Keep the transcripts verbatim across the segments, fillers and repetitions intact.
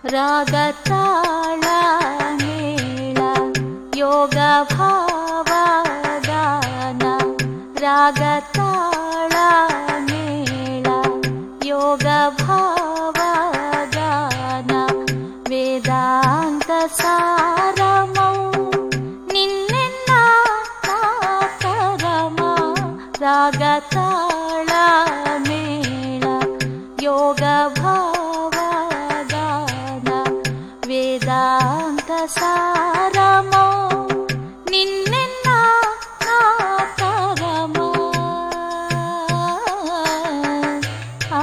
ರಾಗತಾಳ ಮೇಳ ಯೋಗ ಭಾವಗಾನ ರಾಗತಾಳ ಮೇಳ ಯೋಗ ಭಾವಗಾನ ವೇದಾಂತ ಸಾರಮೌ ನಿನ್ನೆನ್ನ ನಾಕರಮ ರಾಗತಾಳ ಮೇಳ ಯೋಗ ಭಾವಗಾನ ವೇದಾಂತ ಸಾರಮೌ ನಿನ್ನೆನ್ನ ನಾಕರಮ ಆ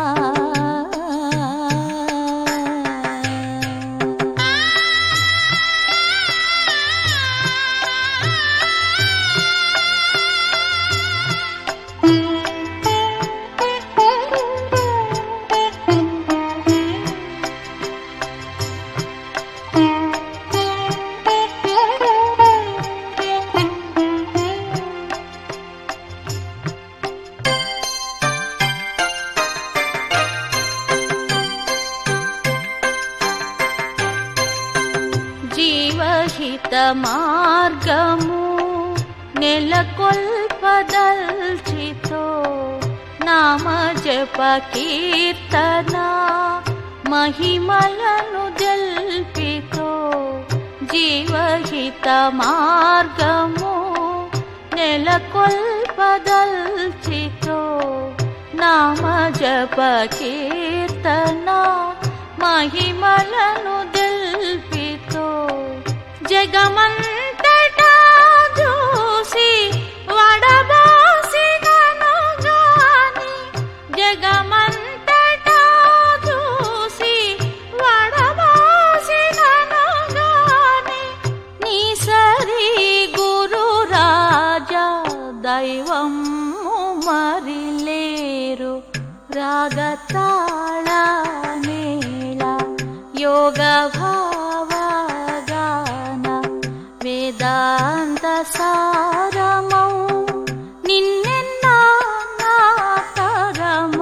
జీవహిత మార్గము నెలకొల్పదల్చితో నామ జప కీర్తన మహిమలను జల్పితో జీవహిత మార్గము నెలకొల్పదల్చితో నామ జప కీర్తన మహిమలను జల్పితో జగమంతటా చూసి వడబాసినను గాని జగమంతటా చూసి వడబాసినను గాని నీ సరి గురు రాజా దైవము మరిలేరు రాగతాళ మేళ యోగ భావగాన వేదాంత సారమౌ నిన్నెన్న నాకరమ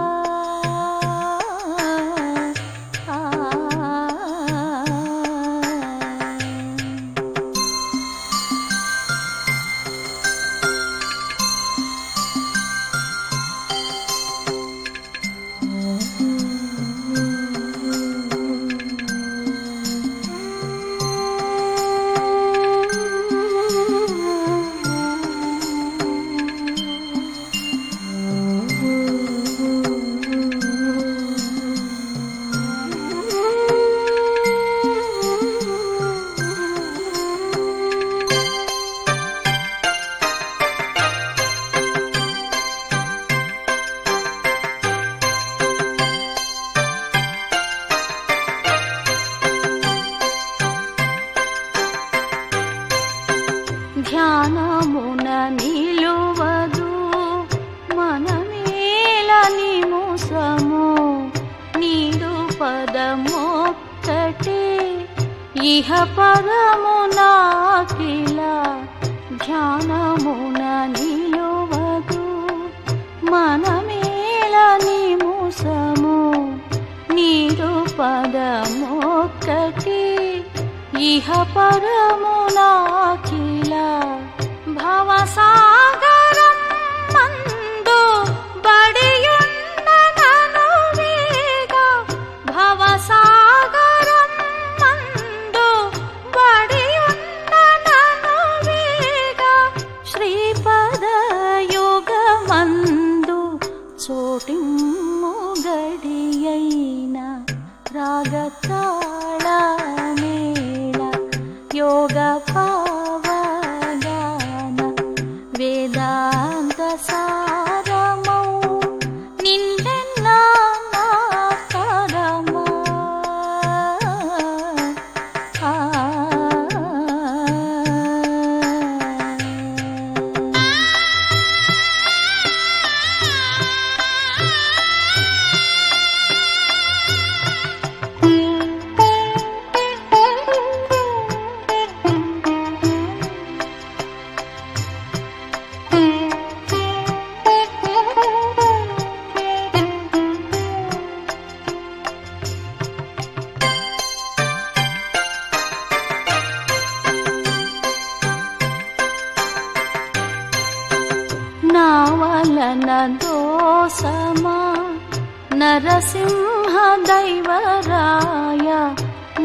ఆ ధ్యానమున నిలువదు మనమేల నిముసము నీదు పదమొక్కటే ఇహ పరమునాకిల ధ్యానమున నిలువదు మనమేల నిముసము నీదు పదమొక్కటే ఇహ పరమునాకిల భవసాగరం మందు బడియున్న నను వేగ భవసాగరం మందు బడియున్న నను వేగ శ్రీపద యోగమందు చోటిమ్ము గడియైన రాగతాళ మేళ యోగ భావగాన వేదాంత సారమౌ నిన్నెన్న నాకరమ ఆ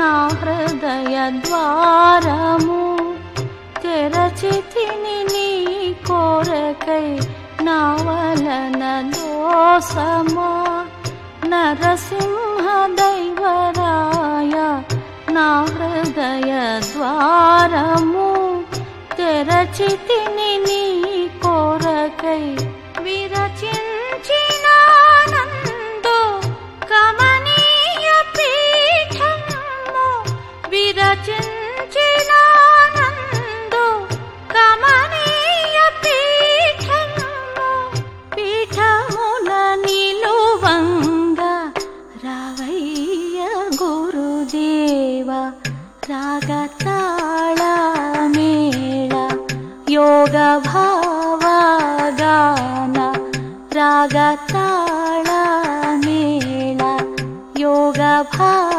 నా హృదయ ద్వారము తెరచితిని నీ కోరకై నా వలన దోసమా నరసింహ దైవరాయ నా హృదయ ద్వారము తెరచితిని నీ కోరకై విరచించినానందు కమనీయ పీఠము విరచించినానందు కమనీయ పీఠము పీఠమున నిలువంగా రావయ్య గురుదేవ రాగతాళ మేళ యోగ భావగాన రాగతాళ మేళ యోగ భావ